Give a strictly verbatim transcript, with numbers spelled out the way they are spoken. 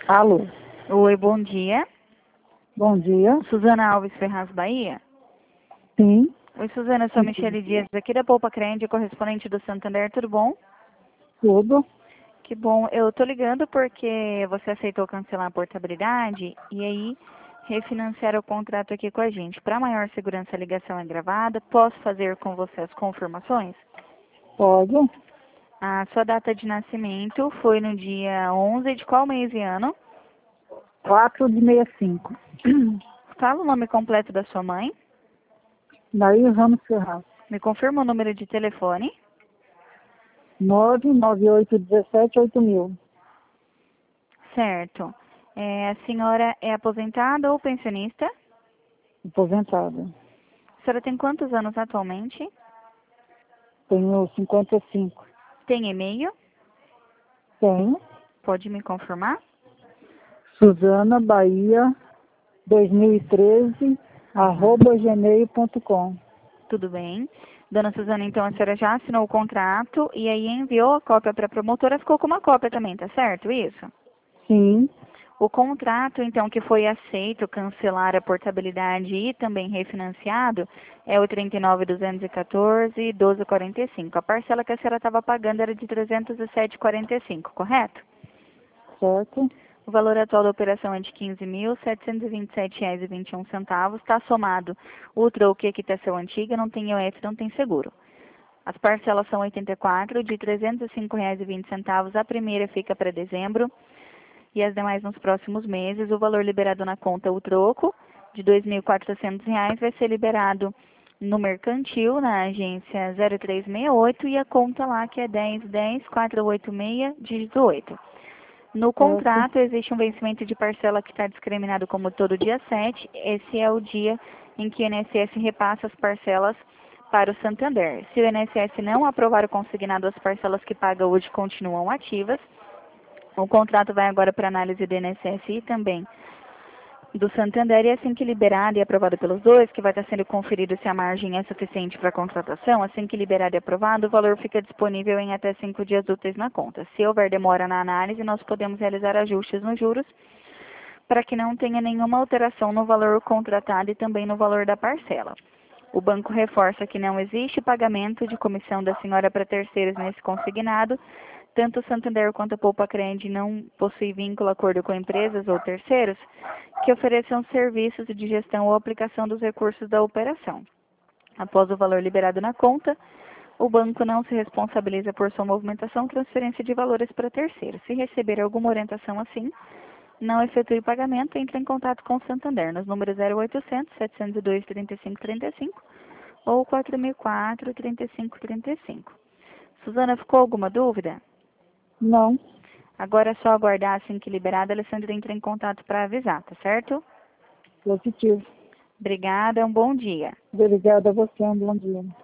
Alô, Oi, bom dia. bom dia. Suzana Alves Ferraz, Bahia. Sim, Oi, Suzana, eu sou a Michele Dias, aqui da Poupa Crende, correspondente do Santander, tudo bom? tudo. Que bom. Eu tô ligando porque você aceitou cancelar a portabilidade e aí refinanciar o contrato aqui com a gente. Para maior segurança, a ligação é gravada. Posso fazer com você as confirmações? Pode. A sua data de nascimento foi no dia onze de qual mês e ano? quatro de sessenta e cinco. Fala o nome completo da sua mãe. Daí Ramos Ferraz. Me confirma o número de telefone. nove nove oito um sete oito mil. Certo. É, a senhora é aposentada ou pensionista? Aposentada. A senhora tem quantos anos atualmente? Tenho cinquenta e cinco. Tem e-mail? Tenho. Pode me confirmar? Suzana Bahia dois mil e treze arroba gmail ponto com. Tudo bem. Dona Suzana, então a senhora já assinou o contrato e aí enviou a cópia para a promotora, ficou com uma cópia também, tá certo? Isso? Sim, O contrato, então, que foi aceito cancelar a portabilidade e também refinanciado é o trinta e nove mil duzentos e quatorze, doze e quarenta e cinco. A parcela que a senhora estava pagando era de trezentos e sete e quarenta e cinco, correto? certo. O valor atual da operação é de quinze mil setecentos e vinte e sete reais e vinte e um centavos. Está somado o troque, a quitação antiga, não tem I O F, não tem seguro. As parcelas são oitenta e quatro, de trezentos e cinco reais e vinte centavos. A primeira fica para dezembro e as demais nos próximos meses. O valor liberado na conta, o troco, de dois mil e quatrocentos reais, vai ser liberado no mercantil, na agência zero três seis oito, e a conta lá que é dez dez quatrocentos e oitenta e seis, dígito oito. No Certo. contrato, existe um vencimento de parcela que está discriminado como todo dia sete. Esse é o dia em que o I N S S repassa as parcelas para o Santander. Se o I N S S não aprovar o consignado, as parcelas que paga hoje continuam ativas. O contrato vai agora para análise do I N S S e também do Santander, e assim que liberado e aprovado pelos dois, que vai estar sendo conferido se a margem é suficiente para a contratação, assim que liberado e aprovado, o valor fica disponível em até cinco dias úteis na conta. Se houver demora na análise, nós podemos realizar ajustes nos juros para que não tenha nenhuma alteração no valor contratado e também no valor da parcela. O banco reforça que não existe pagamento de comissão da senhora para terceiros nesse consignado. Tanto o Santander quanto a Poupa Crende não possuem vínculo, acordo com empresas ou terceiros que ofereçam serviços de gestão ou aplicação dos recursos da operação. Após o valor liberado na conta, o banco não se responsabiliza por sua movimentação ou transferência de valores para terceiros. Se receber alguma orientação assim, não efetue pagamento, entre em contato com o Santander nos números zero oitocentos, setecentos e dois, trinta e cinco trinta e cinco ou quatro mil e quatro, trinta e cinco trinta e cinco. Suzana, ficou alguma dúvida? Não. Agora é só aguardar assim que liberada, a Alessandra entra em contato para avisar, tá certo? Positivo. Obrigada, um bom dia. Obrigada a você. Um bom dia.